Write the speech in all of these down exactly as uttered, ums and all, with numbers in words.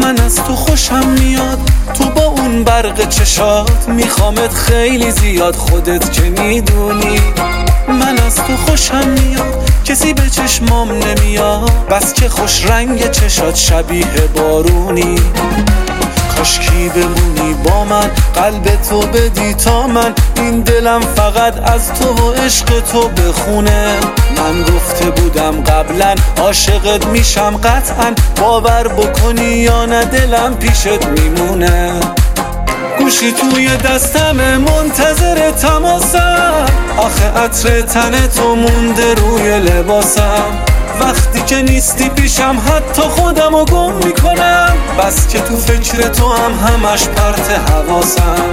من از تو خوشم میاد، تو با اون برق چشات میخوامت خیلی زیاد، خودت که میدونی. من از تو خوشم میاد، کسی به چشمام نمیاد، بس که خوش رنگ چشات شبیه بارونی. کاشکی بمونی با من، قلب تو بدی تا من، این دلم فقط از تو و عشق تو بخونه. من گفته بودم قبلا عاشقت میشم قطعا، باور بکنی یا نه دلم پیشت میمونه. گوشی توی دستم منتظر تماسم، آخه عطر تن تو مونده روی لباسم. وقتی که نیستی پیشم حتی خودمو گم میکنم، بس که تو فکر تو هم همش پرت حواسم.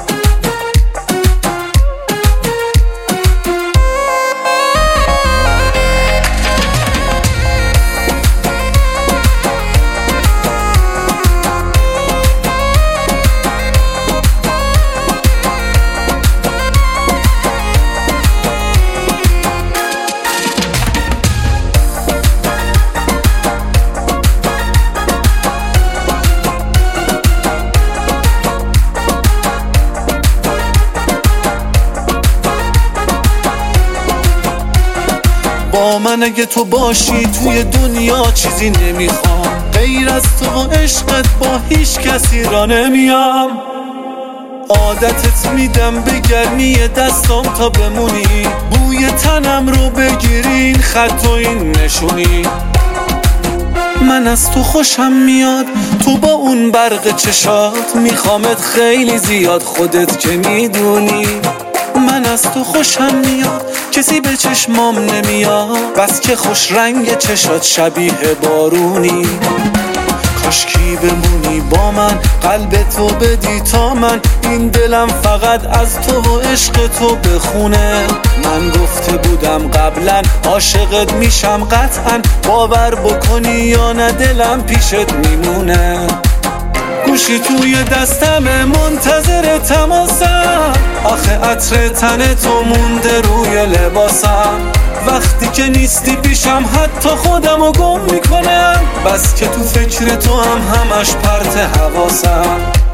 با من اگه تو باشی توی دنیا چیزی نمیخوام، غیر از تو و عشقت با هیچ کسی را نمیام. عادتت میدم به گرمی دستام تا بمونی، بوی تنم رو بگیری این خط و این نشونی. من از تو خوشم میاد، تو با اون برق چشات میخوامت خیلی زیاد، خودت که میدونی. من از تو خوشم میاد، کسی به چشمام نمیاد، بس که خوش رنگ چشات شبیه بارونی. کاشکی بمونی با من، قلب تو بدی تا من، این دلم فقط از تو و عشق تو بخونه. من گفته بودم قبلا عاشقت میشم قطعا، باور بکنی یا نه دلم پیشت میمونه. گوشی توی دستم منتظر تماسم، آخه عطر تن تو مونده روی لباسم. وقتی که نیستی پیشم حتی خودمو گم میکنم، بس که تو فکر تو هم همش پرت حواسم.